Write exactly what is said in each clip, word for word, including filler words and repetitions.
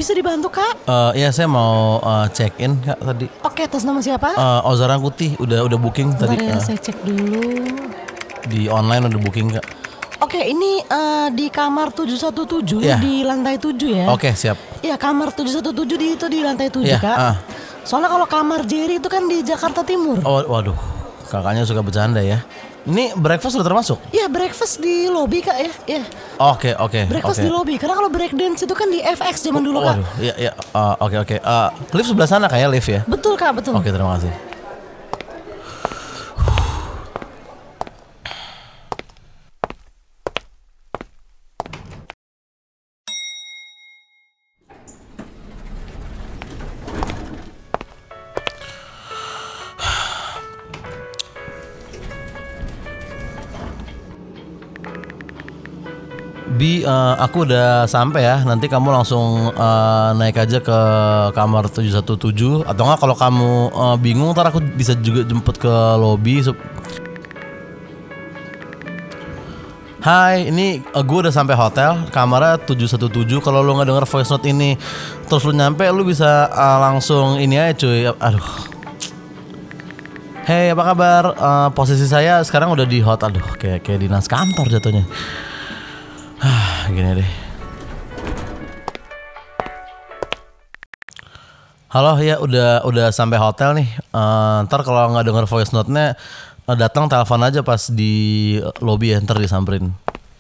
bisa dibantu Kak? Uh, iya saya mau uh, check in Kak tadi. Oke, atas nama siapa? Uh, Ozarangkuti udah udah booking Bentar tadi. ya, Uh, saya cek dulu. Di online udah booking Kak. Oke, ini uh, di kamar tujuh satu tujuh Yeah. di lantai tujuh ya. Oke, siap. Iya, kamar tujuh satu tujuh di itu di lantai tujuh Yeah, Kak. uh. Soalnya kalau kamar Jerry itu kan di Jakarta Timur. Oh, waduh. Kakaknya suka bercanda ya. Ini breakfast sudah termasuk? Iya, breakfast di lobby Kak ya. Iya. Oke, oke. Breakfast oke. di lobby. Karena kalau break dance itu kan di F X zaman dulu Kak. Waduh, iya iya. Uh, Oke oke. Uh, lift sebelah sana kayak lift ya? Betul Kak, betul. Oke, terima kasih. Bi, uh, aku udah sampai ya. Nanti kamu langsung uh, naik aja ke kamar tujuh satu tujuh. Atau enggak kalau kamu uh, bingung, ntar aku bisa juga jemput ke lobby. Hai, ini uh, gue udah sampai hotel. Kamarnya tujuh satu tujuh. Kalau lu nggak denger voice note ini, terus lu nyampe, lu bisa uh, langsung ini aja cuy. Aduh. Hey, apa kabar? Uh, posisi saya sekarang udah di hotel. Aduh, kayak kayak dinas kantor jatuhnya. Gini deh. Halo ya, udah udah sampai hotel nih. Uh, ntar kalau nggak denger voice note-nya, uh, datang telepon aja pas di lobby ya, ntar disamperin.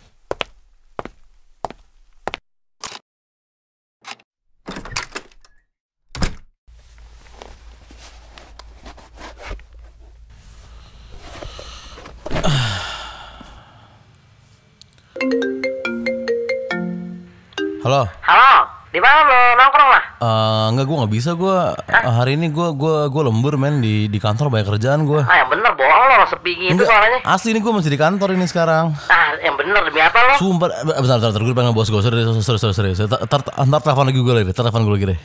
Halo. Halo, di mana lo nongkrong lah? Uh, enggak, gue nggak bisa gue uh, hari ini gue gue gue lembur men di di kantor banyak kerjaan gue. Ah yang bener bohong lo sepi gitu soalnya. Asli ini gue masih di kantor ini sekarang. Ah yang bener demi apa lo? Sumpah, bentar bentar, bentar gue pengen bos gue serius serius serius serius. Ntar ntar telepon lagi gue lagi, telepon gue lagi deh.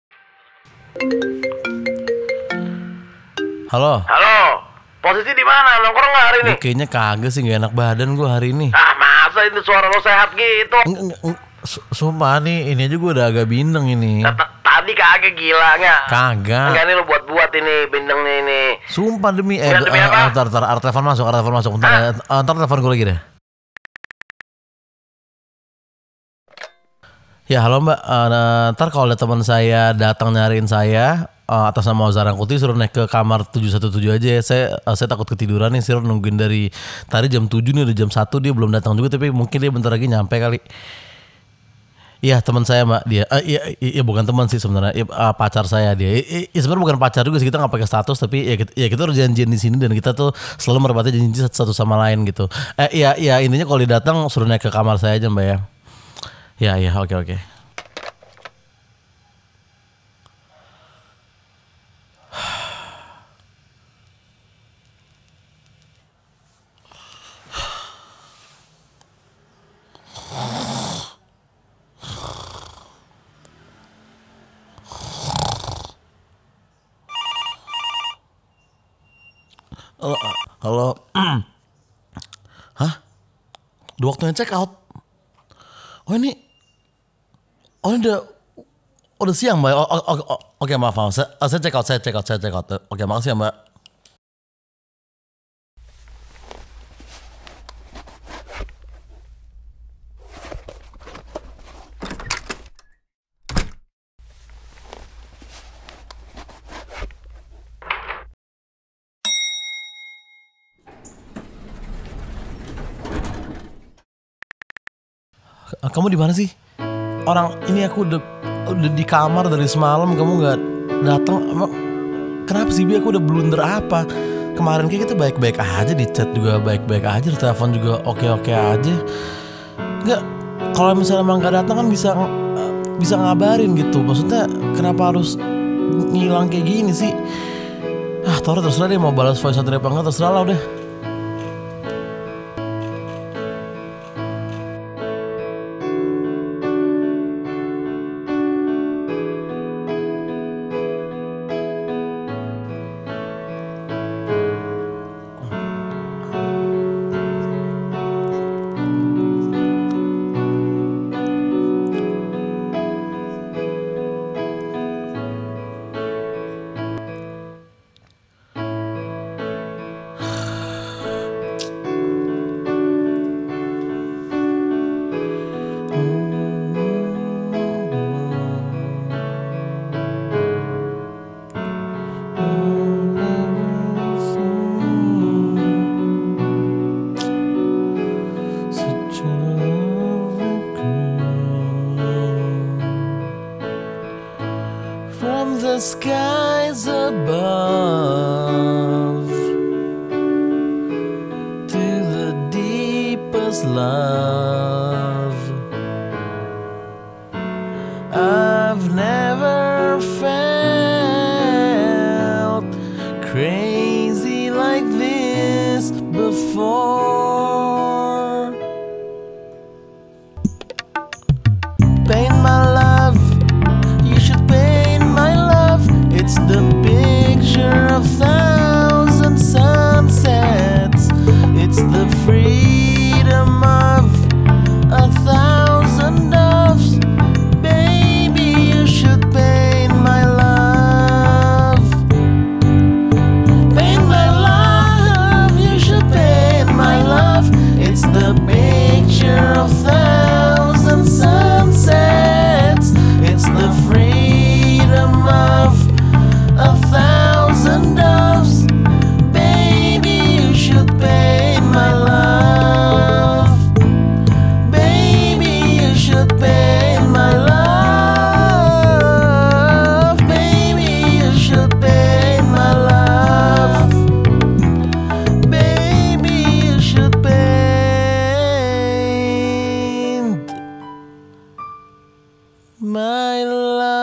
Halo. Halo, posisi di mana? Nongkrong nggak hari ini? Gue kayaknya kagak sih, gak enak badan gue hari ini. Ah masa itu suara lo sehat gitu? Enggak, enggak. Sumpah nih, ini aja gue udah agak bindeng ini. Tadi kagak gila nggak? Kagak. Enggak nih lo buat-buat ini bindengnya ini. Sumpah demi eh demi apa? Ntar ntar ada telepon masuk, ada telepon masuk. Ntar ntar telepon gue lagi deh. Ya halo mbak, uh, ntar kalau ada teman saya datang nyariin saya uh, atas nama Ozarangkuti, suruh naik ke kamar tujuh satu tujuh aja ya. Saya uh, saya takut ketiduran nih, suruh nungguin dari tadi jam tujuh nih, udah jam satu dia belum datang juga, tapi mungkin dia bentar lagi nyampe kali. Iya teman saya mbak dia, uh, iya, iya bukan teman sih sebenarnya, ya, uh, pacar saya dia. Iya sebenarnya bukan pacar juga sih, kita nggak pakai status, tapi ya kita, ya kita udah janjian di sini dan kita tuh selalu merpati janji satu sama lain gitu. Eh iya iya intinya kalau dia datang suruh naik ke kamar saya aja mbak ya. Ya ya oke oke. Halo, halo. Hah? Udah waktunya check out. Oh ini, oh ini udah, udah siang mbak. Oh, oh, oh, oh, oke maaf maaf. Saya, saya check out, saya check out, saya check out. Oke makasih ya mbak. Kamu di mana sih? Orang ini aku udah udah di kamar dari semalam, kamu nggak datang. Emang kenapa sih Bi? Aku udah blunder apa? Kemarin kayak kita baik-baik aja, di chat juga baik-baik aja, di telepon juga oke-oke aja. Nggak, kalau misalnya emang nggak datang kan bisa bisa ngabarin gitu. Maksudnya kenapa harus ngilang kayak gini sih? Ah, Toro terserah deh mau balas voice note apa enggak, terserah lah udah. crazy like this before. Paint my love, you should paint my love. It's the picture of thousand sunsets. It's the freedom of a thousand doves. Baby, you should paint my love. Paint my love, you should paint my love. It's the picture of thousand sunsets. It's the freedom of a thousand doves. Baby, you should paint my love. Baby, you should paint my love. Baby, you should paint my love. Baby, you should paint my love.